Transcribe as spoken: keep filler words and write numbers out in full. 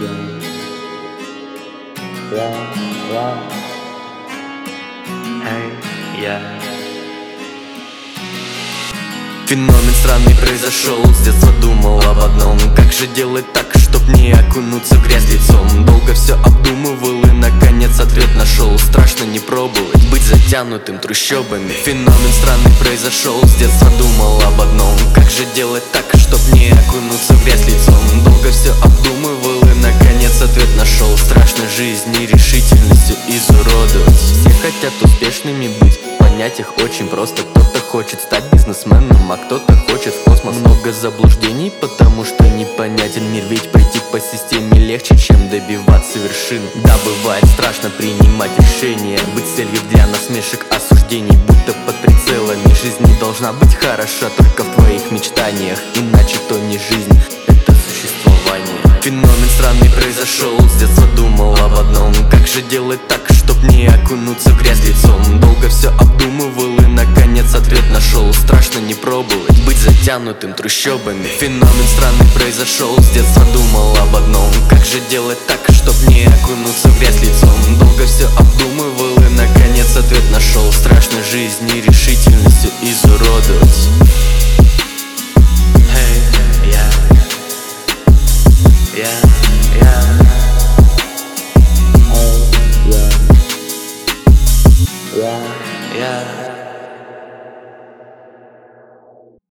Yeah, yeah. Hey, yeah. Феномен странный произошел, с детства думал об одном: как же делать так, чтоб не окунуться в грязь лицом? Долго все обдумывал и наконец ответ нашел: страшно не пробовать быть затянутым трущобами. Феномен странный произошел, с детства думал об одном: как же делать так, чтоб не окунуться в грязь лицом? Долго все обдумывал и наконец ответ нашел: страшно жизнь нерешительностью изуродовать. Все хотят успешными быть, понять их очень просто. Кто-то хочет стать бизнесменом, а кто-то хочет в космос. Много заблуждений, потому что непонятен мир. Ведь пойти по системе легче, чем добиваться вершин. Да, бывает страшно принимать решения, быть целью для насмешек, осуждений, будто под прицелами. Жизнь не должна быть хороша только в твоих мечтаниях, иначе то не жизнь, это существование. Феномен странный произошел, с детства думал об одном: как же делать так, чтоб не окунуться в грязь лицом? Долго все обдумывал и наконец ответ нашел: страшно не пробовать быть затянутым трущобами. Феномен странный произошел, с детства думал об одном: как же делать так, чтоб не окунуться в грязь лицом? Долго все обдумывал и наконец ответ нашел: страшно жизнь нерешительностью изуродовать. Hey, yeah. Yeah.